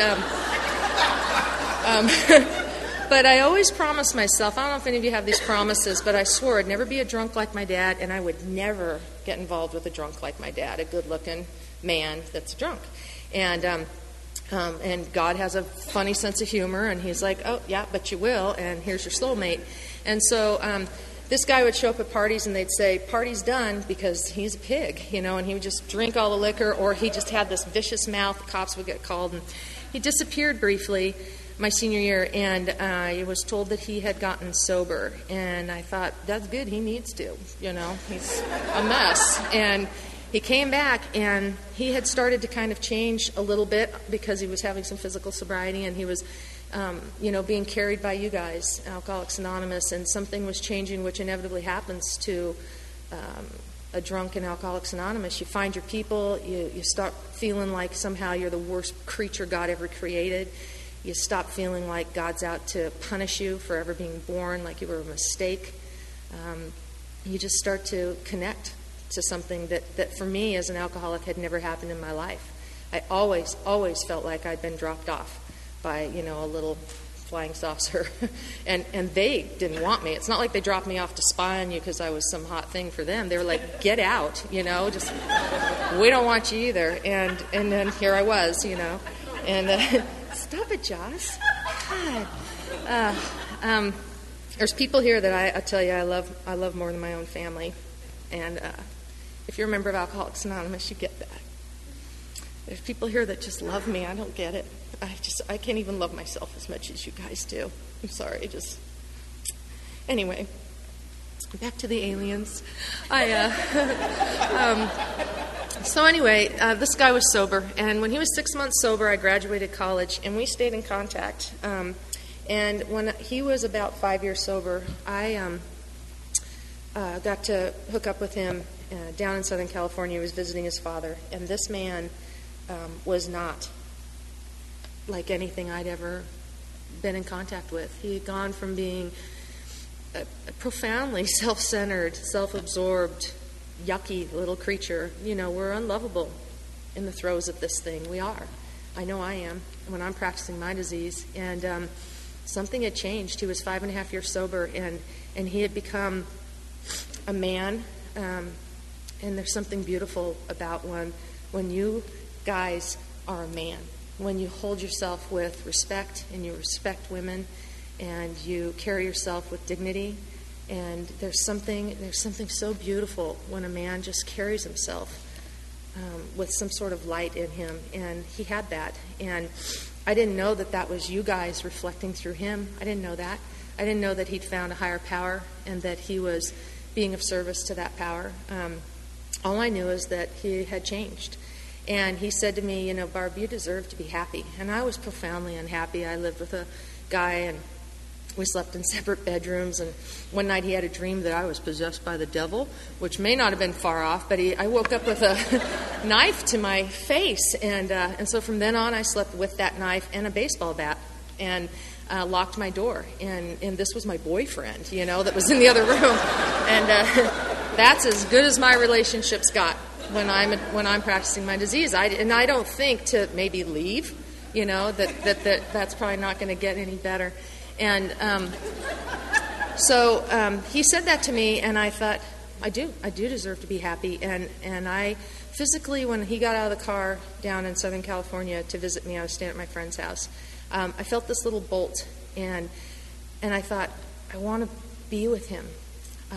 um, um, but I always promised myself, I don't know if any of you have these promises, but I swore I'd never be a drunk like my dad, and I would never get involved with a drunk like my dad, a good-looking man that's drunk. And um, um, and God has a funny sense of humor, and he's like, oh, yeah, but you will, and here's your soulmate. And so um, this guy would show up at parties and they'd say, "Party's done," because he's a pig, you know, and he would just drink all the liquor, or he just had this vicious mouth. The cops would get called, and he disappeared briefly my senior year, and I was told that he had gotten sober, and I thought, that's good, he needs to, you know, he's a mess. And he came back, and he had started to kind of change a little bit because he was having some physical sobriety, and he was Um, you know, being carried by you guys, Alcoholics Anonymous, and something was changing, which inevitably happens to um, a drunk in Alcoholics Anonymous. You find your people, you, you start feeling like somehow you're the worst creature God ever created. You stop feeling like God's out to punish you for ever being born, like you were a mistake. Um, you just start to connect to something that, that for me as an alcoholic had never happened in my life. I always, always felt like I'd been dropped off by, you know, a little flying saucer. and and they didn't want me. It's not like they dropped me off to spy on you because I was some hot thing for them. They were like, get out, you know, just, we don't want you either. And and then here I was, you know. And uh, stop it, Joss. God. Uh, um, there's people here that I, I tell you I love I love more than my own family. And uh, if you're a member of Alcoholics Anonymous, you get that. There's people here that just love me. I don't get it. I just I can't even love myself as much as you guys do. I'm sorry. Just anyway, back to the aliens. I uh, um, so anyway, uh, this guy was sober, and when he was six months sober, I graduated college, and we stayed in contact. Um, and when he was about five years sober, I um, uh, got to hook up with him uh, down in Southern California. He was visiting his father, and this man um, was not like anything I'd ever been in contact with. He had gone from being a, a profoundly self-centered, self-absorbed, yucky little creature. You know, we're unlovable in the throes of this thing. We are. I know I am when I'm practicing my disease. And um, something had changed. He was five and a half years sober, and, and he had become a man. Um, and there's something beautiful about when, when you guys are a man. When you hold yourself with respect and you respect women and you carry yourself with dignity, and there's something there's something so beautiful when a man just carries himself um, with some sort of light in him, and he had that. And I didn't know that that was you guys reflecting through him. I didn't know that. I didn't know that he'd found a higher power and that he was being of service to that power. Um, all I knew is that he had changed. And he said to me, you know, Barb, you deserve to be happy. And I was profoundly unhappy. I lived with a guy, and we slept in separate bedrooms. And one night he had a dream that I was possessed by the devil, which may not have been far off, but he, I woke up with a knife to my face. And uh, and so from then on, I slept with that knife and a baseball bat, and uh, locked my door. And, and this was my boyfriend, you know, that was in the other room. And uh, that's as good as my relationships got when I'm when I'm practicing my disease. I, and I don't think to maybe leave, you know, that, that, that that's probably not going to get any better. And um, so um, he said that to me, and I thought, I do. I do deserve to be happy. And, and I physically, when he got out of the car down in Southern California to visit me, I was staying at my friend's house, um, I felt this little bolt, and and I thought, I want to be with him. Um,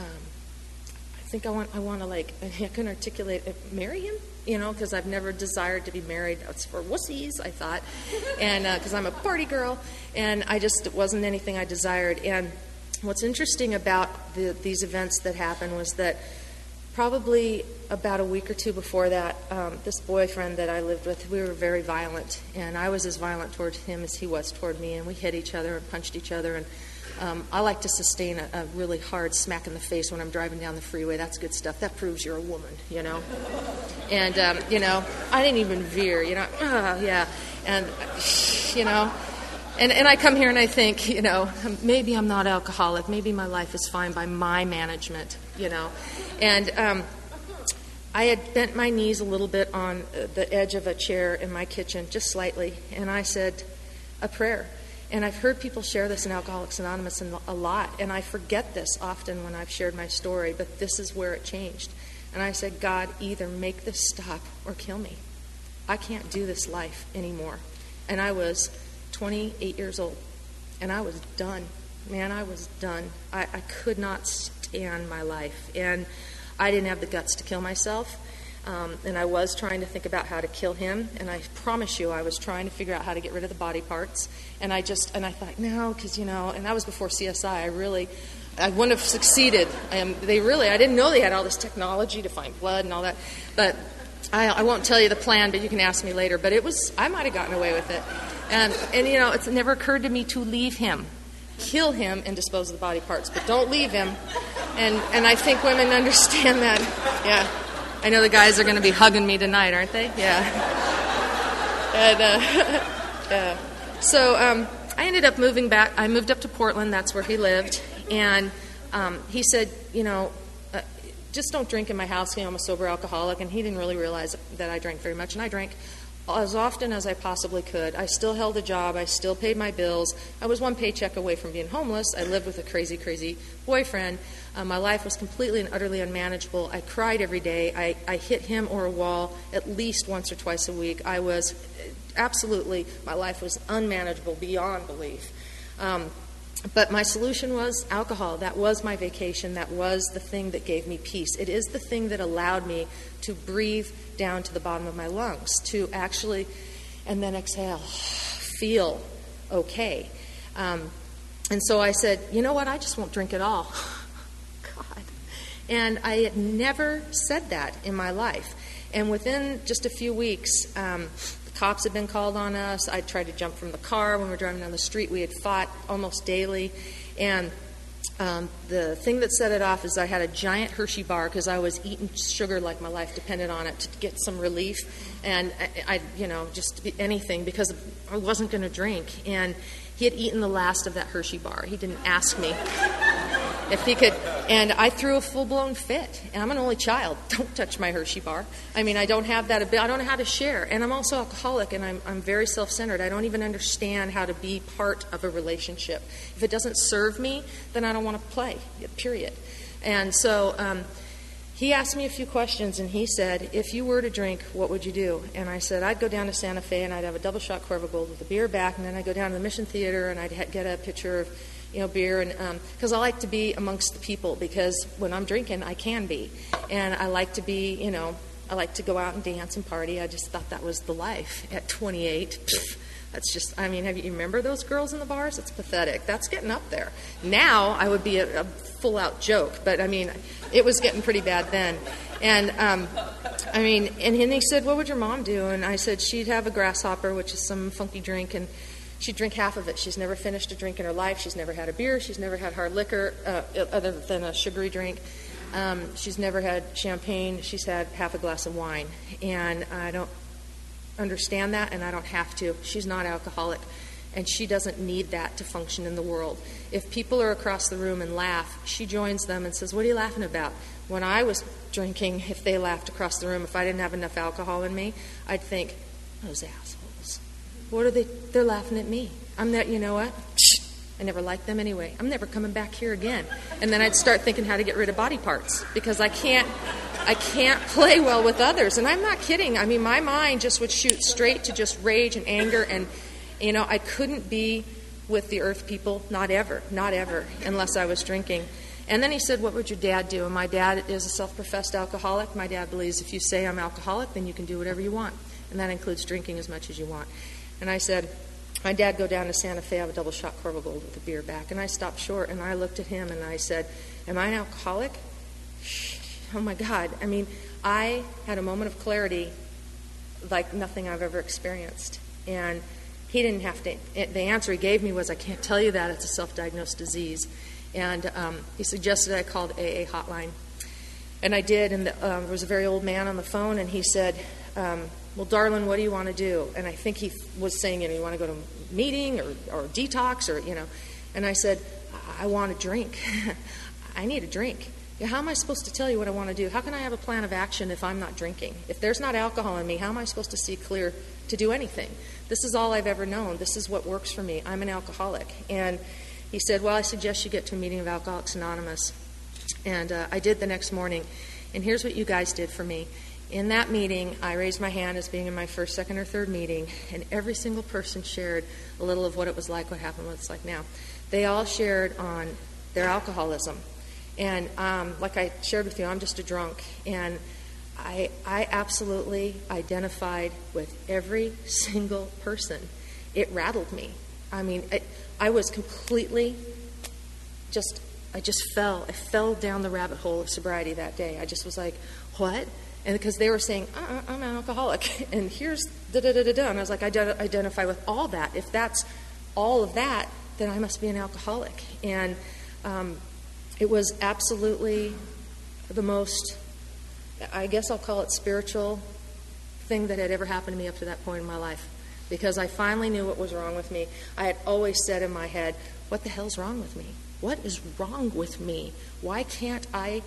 I think I want I want to, like, I can articulate it, marry him, you know, because I've never desired to be married. That's for wussies, I thought, and because uh, I'm a party girl, and I just, it wasn't anything I desired. And what's interesting about the, these events that happened was that probably about a week or two before that, um, this boyfriend that I lived with, we were very violent, and I was as violent toward him as he was toward me, and we hit each other and punched each other. And Um, I like to sustain a, a really hard smack in the face when I'm driving down the freeway. That's good stuff. That proves you're a woman, you know. And, um, you know, I didn't even veer, you know. Uh, yeah. And, you know, and, and I come here and I think, you know, maybe I'm not alcoholic. Maybe my life is fine by my management, you know. And um, I had bent my knees a little bit on the edge of a chair in my kitchen, just slightly, and I said a prayer. And I've heard people share this in Alcoholics Anonymous a lot, and I forget this often when I've shared my story, but this is where it changed. And I said, God, either make this stop or kill me. I can't do this life anymore. And I was twenty-eight years old, and I was done. Man, I was done. I, I could not st- and my life. And I didn't have the guts to kill myself. Um, and I was trying to think about how to kill him, and I promise you I was trying to figure out how to get rid of the body parts. And I just, and I thought, no, because, you know, and that was before C S I. I really, I wouldn't have succeeded. And they really, I didn't know they had all this technology to find blood and all that. But I, I won't tell you the plan, but you can ask me later. But it was, I might have gotten away with it. And, and, you know, it's never occurred to me to leave him. Kill him and dispose of the body parts, but don't leave him. And, and I think women understand that. Yeah. I know the guys are going to be hugging me tonight, aren't they? Yeah. And, uh, yeah. So um, I ended up moving back. I moved up to Portland. That's where he lived. And um, he said, you know, uh, just don't drink in my house. You know, I'm a sober alcoholic. And he didn't really realize that I drank very much. And I drank as often as I possibly could. I still held a job. I still paid my bills. I was one paycheck away from being homeless. I lived with a crazy, crazy boyfriend. Uh, my life was completely and utterly unmanageable. I cried every day. I, I hit him or a wall at least once or twice a week. I was absolutely, my life was unmanageable beyond belief. Um, but my solution was alcohol. That was my vacation. That was the thing that gave me peace. It is the thing that allowed me to breathe down to the bottom of my lungs, to actually, and then exhale, feel okay. Um, and so I said, you know what, I just won't drink at all. God. And I had never said that in my life. And within just a few weeks, um, the cops had been called on us. I tried to jump from the car when we were driving down the street. We had fought almost daily. And Um, the thing that set it off is I had a giant Hershey bar because I was eating sugar like my life depended on it to get some relief, and I, I you know, just anything because I wasn't going to drink. And he had eaten the last of that Hershey bar. He didn't ask me if he could, and I threw a full-blown fit. And I'm an only child. Don't touch my Hershey bar. I mean, I don't have that ability. I don't know how to share, and I'm also alcoholic, and I'm, I'm very self-centered. I don't even understand how to be part of a relationship. If it doesn't serve me, then I don't want to play, period. And so um, he asked me a few questions, and he said, if you were to drink, what would you do? And I said, I'd go down to Santa Fe, and I'd have a double-shot Cuervo Gold with a beer back, and then I'd go down to the Mission Theater, and I'd ha- get a pitcher of you know, beer, and because um, I like to be amongst the people, because when I'm drinking, I can be. And I like to be, you know, I like to go out and dance and party. I just thought that was the life at twenty-eight. Pfft, that's just, I mean, have you, you remember those girls in the bars? It's pathetic. That's getting up there. Now I would be a, a full-out joke, but I mean, it was getting pretty bad then. And, um, I mean, and he said, what would your mom do? And I said, she'd have a grasshopper, which is some funky drink, and she'd drink half of it. She's never finished a drink in her life. She's never had a beer. She's never had hard liquor uh, other than a sugary drink. Um, she's never had champagne. She's had half a glass of wine. And I don't understand that, and I don't have to. She's not alcoholic, and she doesn't need that to function in the world. If people are across the room and laugh, she joins them and says, what are you laughing about? When I was drinking, if they laughed across the room, if I didn't have enough alcohol in me, I'd think, those assholes. What are they? They're laughing at me. I'm that, you know what? I never liked them anyway. I'm never coming back here again. And then I'd start thinking how to get rid of body parts, because I can't, I can't play well with others. And I'm not kidding. I mean, my mind just would shoot straight to just rage and anger. And, you know, I couldn't be with the earth people, not ever, not ever, unless I was drinking. And then he said, what would your dad do? And my dad is a self-professed alcoholic. My dad believes if you say I'm alcoholic, then you can do whatever you want. And that includes drinking as much as you want. And I said, my dad go down to Santa Fe, have a double shot Cuervo Gold with a beer back. And I stopped short, and I looked at him, and I said, am I an alcoholic? Oh, my God. I mean, I had a moment of clarity like nothing I've ever experienced. And he didn't have to, the answer he gave me was, I can't tell you that. It's a self-diagnosed disease. And um, he suggested I called A A hotline. And I did, and the, um, there was a very old man on the phone, and he said, um, well, darling, what do you want to do? And I think he was saying, you know, you want to go to a meeting or, or detox or, you know. And I said, I want a drink. I need a drink. Yeah, how am I supposed to tell you what I want to do? How can I have a plan of action if I'm not drinking? If there's not alcohol in me, how am I supposed to see clear to do anything? This is all I've ever known. This is what works for me. I'm an alcoholic. And he said, well, I suggest you get to a meeting of Alcoholics Anonymous. And uh, I did the next morning. And here's what you guys did for me. In that meeting, I raised my hand as being in my first, second, or third meeting, and every single person shared a little of what it was like, what happened, what it's like now. They all shared on their alcoholism. And um, like I shared with you, I'm just a drunk. And I, I absolutely identified with every single person. It rattled me. I mean, it, I was completely just, I just fell. I fell down the rabbit hole of sobriety that day. I just was like, what? And because they were saying, uh-uh, I'm an alcoholic, and here's da-da-da-da-da. And I was like, I ident- identify with all that. If that's all of that, then I must be an alcoholic. And um, it was absolutely the most, I guess I'll call it spiritual thing that had ever happened to me up to that point in my life. Because I finally knew what was wrong with me. I had always said in my head, what the hell's wrong with me? What is wrong with me? Why can't I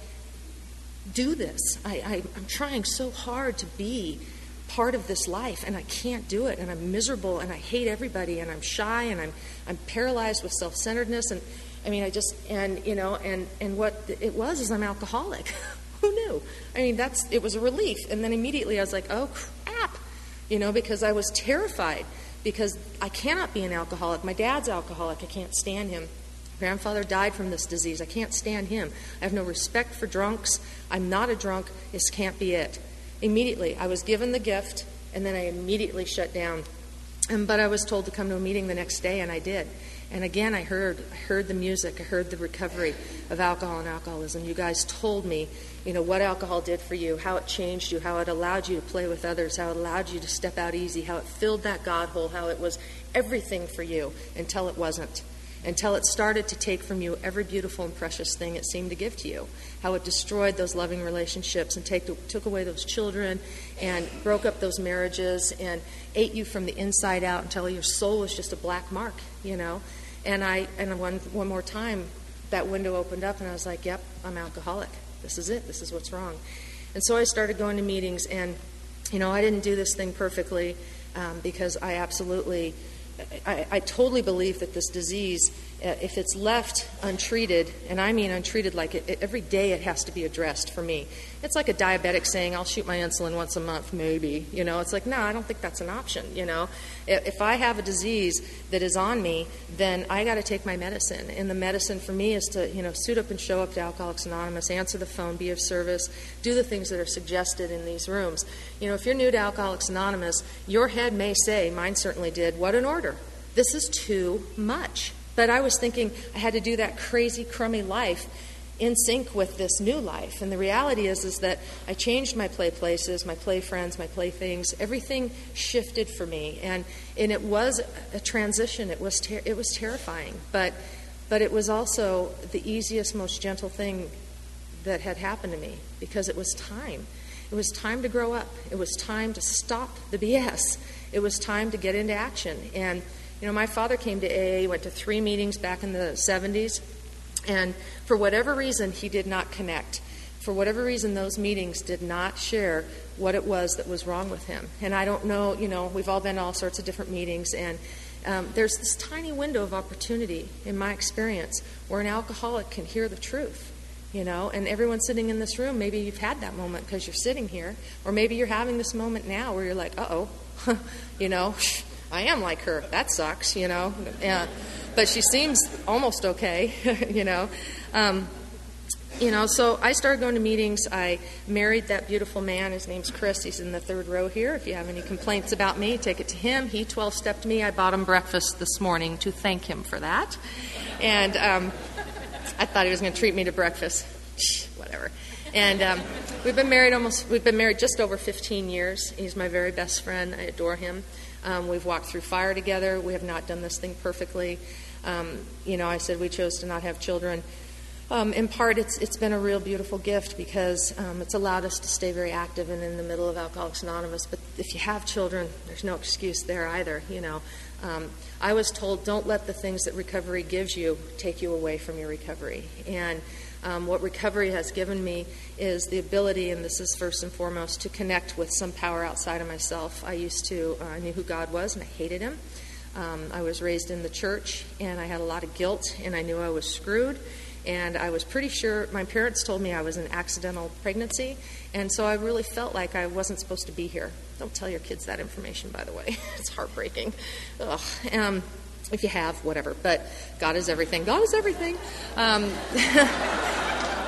do this? I, I, I'm trying so hard to be part of this life, and I can't do it, and I'm miserable, and I hate everybody, and I'm shy, and I'm I'm paralyzed with self-centeredness, and I mean, I just, and, you know, and, and what it was is I'm alcoholic. Who knew? I mean, that's, it was a relief, and then immediately I was like, oh, crap, you know, because I was terrified, because I cannot be an alcoholic. My dad's alcoholic. I can't stand him. Grandfather died from this disease. I can't stand him. I have no respect for drunks. I'm not a drunk. This can't be it. Immediately, I was given the gift, and then I immediately shut down. Um, but I was told to come to a meeting the next day, and I did. And again, I heard, I heard the music. I heard the recovery of alcohol and alcoholism. You guys told me, you know, what alcohol did for you, how it changed you, how it allowed you to play with others, how it allowed you to step out easy, how it filled that God hole, how it was everything for you until it wasn't. Until it started to take from you every beautiful and precious thing it seemed to give to you. How it destroyed those loving relationships and take, took away those children and broke up those marriages and ate you from the inside out until your soul was just a black mark, you know. And I and one one more time, that window opened up and I was like, yep, I'm alcoholic. This is it. This is what's wrong. And so I started going to meetings, and, you know, I didn't do this thing perfectly um, because I absolutely... I, I totally believe that this disease, uh, if it's left untreated, and I mean untreated like it, it, every day it has to be addressed for me. It's like a diabetic saying, I'll shoot my insulin once a month, maybe. You know, it's like, no, I don't think that's an option, you know. If, if I have a disease that is on me, then I got to take my medicine. And the medicine for me is to, you know, suit up and show up to Alcoholics Anonymous, answer the phone, be of service, do the things that are suggested in these rooms. You know, if you're new to Alcoholics Anonymous, your head may say, mine certainly did, what an order. This is too much. But I was thinking I had to do that crazy, crummy life in sync with this new life. And the reality is is that I changed my play places, my play friends, my play things. Everything shifted for me. And and it was a transition. It was ter- it was terrifying. But but it was also the easiest, most gentle thing that had happened to me, because it was time. It was time to grow up. It was time to stop the B S. It was time to get into action. And you know, my father came to A A, went to three meetings back in the seventies, and for whatever reason, he did not connect. For whatever reason, those meetings did not share what it was that was wrong with him. And I don't know, you know, we've all been to all sorts of different meetings, and um, there's this tiny window of opportunity, in my experience, where an alcoholic can hear the truth. You know, and everyone sitting in this room, maybe you've had that moment because you're sitting here, or maybe you're having this moment now where you're like, uh-oh, you know, I am like her. That sucks, you know. Yeah. But she seems almost okay, you know. Um, you know, so I started going to meetings. I married that beautiful man. His name's Chris. He's in the third row here. If you have any complaints about me, take it to him. He twelve-stepped me. I bought him breakfast this morning to thank him for that. And um, I thought he was going to treat me to breakfast. Whatever. And um, we've been married almost, we've been married just over fifteen years. He's my very best friend. I adore him. Um, we've walked through fire together. We have not done this thing perfectly. Um, you know, I said we chose to not have children. Um, in part, it's it's been a real beautiful gift because um, it's allowed us to stay very active and in the middle of Alcoholics Anonymous. But if you have children, there's no excuse there either, you know. Um, I was told, don't let the things that recovery gives you take you away from your recovery. And Um, what recovery has given me is the ability, and this is first and foremost, to connect with some power outside of myself. I used to, uh, I knew who God was, and I hated him. Um, I was raised in the church, and I had a lot of guilt, and I knew I was screwed. And I was pretty sure, my parents told me I was an accidental pregnancy, and so I really felt like I wasn't supposed to be here. Don't tell your kids that information, by the way. It's heartbreaking. Ugh. Um, if you have, whatever. But God is everything. God is everything. Um,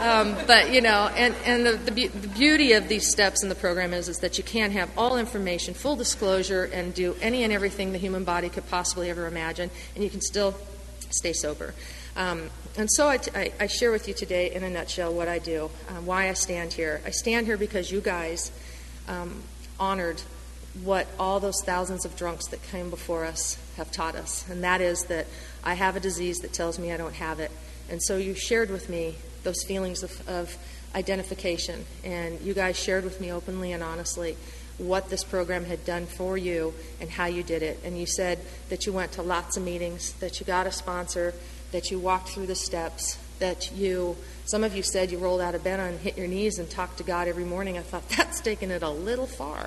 Um, but, you know, and, and the, the, be- the beauty of these steps in the program is, is that you can have all information, full disclosure, and do any and everything the human body could possibly ever imagine, and you can still stay sober. Um, and so I, t- I, I share with you today, in a nutshell, what I do, uh, why I stand here. I stand here because you guys um, honored what all those thousands of drunks that came before us have taught us, and that is that I have a disease that tells me I don't have it. And so you shared with me those feelings of, of identification, and you guys shared with me openly and honestly what this program had done for you and how you did it. And you said that you went to lots of meetings, that you got a sponsor, that you walked through the steps, that you, some of you said you rolled out of bed and hit your knees and talked to God every morning. I thought, that's taking it a little far.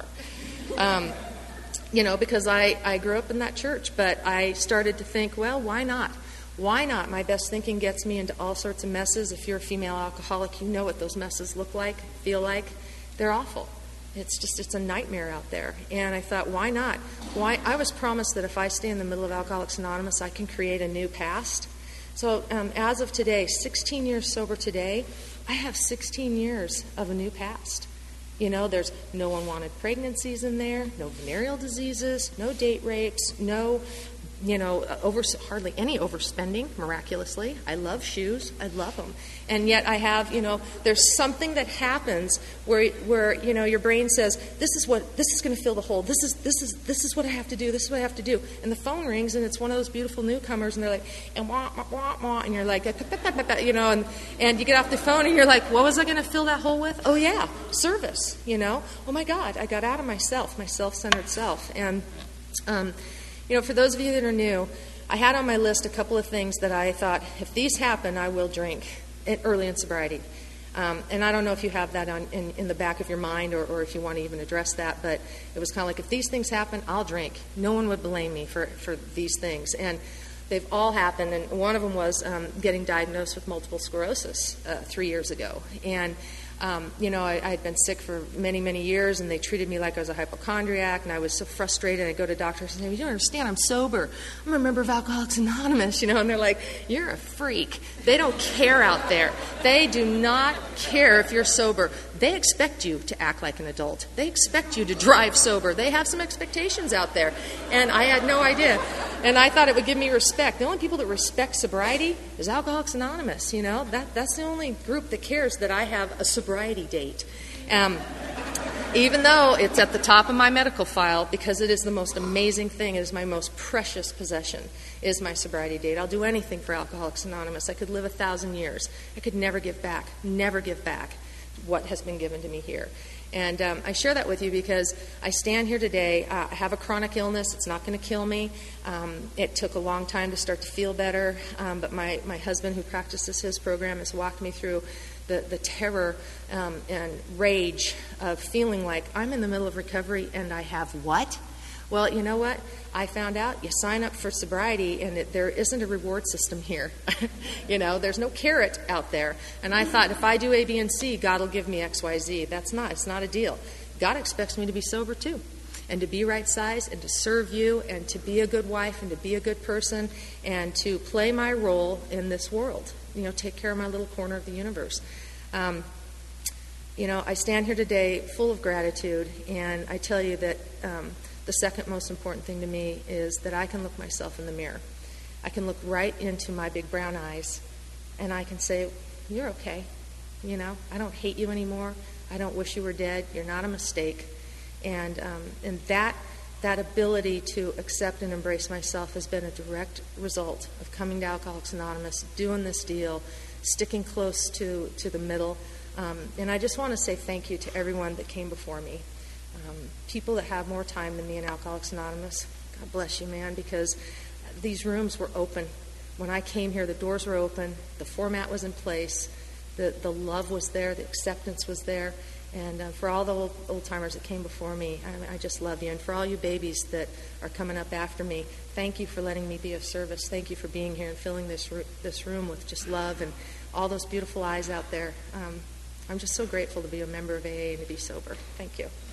Um, you know, because I, I grew up in that church, but I started to think, well, why not? Why not? My best thinking gets me into all sorts of messes. If you're a female alcoholic, you know what those messes look like, feel like. They're awful. It's just, it's a nightmare out there. And I thought, why not? Why? I was promised that if I stay in the middle of Alcoholics Anonymous, I can create a new past. So um, as of today, sixteen years sober today, I have sixteen years of a new past. You know, there's no unwanted pregnancies in there, no venereal diseases, no date rapes, no, you know, over, hardly any overspending, miraculously. I love shoes. I love them. And yet I have, you know, there's something that happens where, where you know, your brain says, this is what, this is going to fill the hole. This is, this is, this is what I have to do. This is what I have to do. And the phone rings, and it's one of those beautiful newcomers, and they're like, and wah, wah, wah, wah, and you're like, you know, and, and you get off the phone, and you're like, what was I going to fill that hole with? Oh, yeah, service, you know. Oh, my God, I got out of myself, my self-centered self. And, um, you know, for those of you that are new, I had on my list a couple of things that I thought, if these happen, I will drink early in sobriety. Um, and I don't know if you have that on, in, in the back of your mind or, or if you want to even address that, but it was kind of like, if these things happen, I'll drink. No one would blame me for, for these things. And they've all happened, and one of them was um, getting diagnosed with multiple sclerosis uh, three years ago. And Um, you know, I, I had been sick for many, many years, and they treated me like I was a hypochondriac, and I was so frustrated. I'd go to doctors and say, you don't understand, I'm sober. I'm a member of Alcoholics Anonymous, you know, and they're like, you're a freak. They don't care out there. They do not care if you're sober. They expect you to act like an adult. They expect you to drive sober. They have some expectations out there, and I had no idea. And I thought it would give me respect. The only people that respect sobriety is Alcoholics Anonymous, you know. That That's the only group that cares that I have a sobriety date. Um, even though it's at the top of my medical file, because it is the most amazing thing, it is my most precious possession, is my sobriety date. I'll do anything for Alcoholics Anonymous. I could live a thousand years. I could never give back, never give back what has been given to me here. And um, I share that with you because I stand here today. Uh, I have a chronic illness. It's not going to kill me. Um, it took a long time to start to feel better, um, but my, my husband, who practices his program, has walked me through the, the terror um, and rage of feeling like I'm in the middle of recovery and I have what? Well, you know what? I found out you sign up for sobriety and it, there isn't a reward system here. You know, there's no carrot out there. And I thought, if I do A, B, and C, God will give me X, Y, Z. That's not. It's not a deal. God expects me to be sober too, and to be right size, and to serve you, and to be a good wife, and to be a good person, and to play my role in this world. You know, take care of my little corner of the universe. Um, you know, I stand here today full of gratitude, and I tell you that um, the second most important thing to me is that I can look myself in the mirror. I can look right into my big brown eyes, and I can say, you're okay. You know, I don't hate you anymore. I don't wish you were dead. You're not a mistake. And um, and that that ability to accept and embrace myself has been a direct result of coming to Alcoholics Anonymous, doing this deal, sticking close to, to the middle. Um, and I just want to say thank you to everyone that came before me. Um, people that have more time than me in Alcoholics Anonymous, God bless you, man, because these rooms were open. When I came here, the doors were open, the format was in place, the, the love was there, the acceptance was there. And uh, for all the old, old timers that came before me, I, I just love you. And for all you babies that are coming up after me, thank you for letting me be of service. Thank you for being here and filling this ro- this room with just love and all those beautiful eyes out there. Um, I'm just so grateful to be a member of A A and to be sober. Thank you.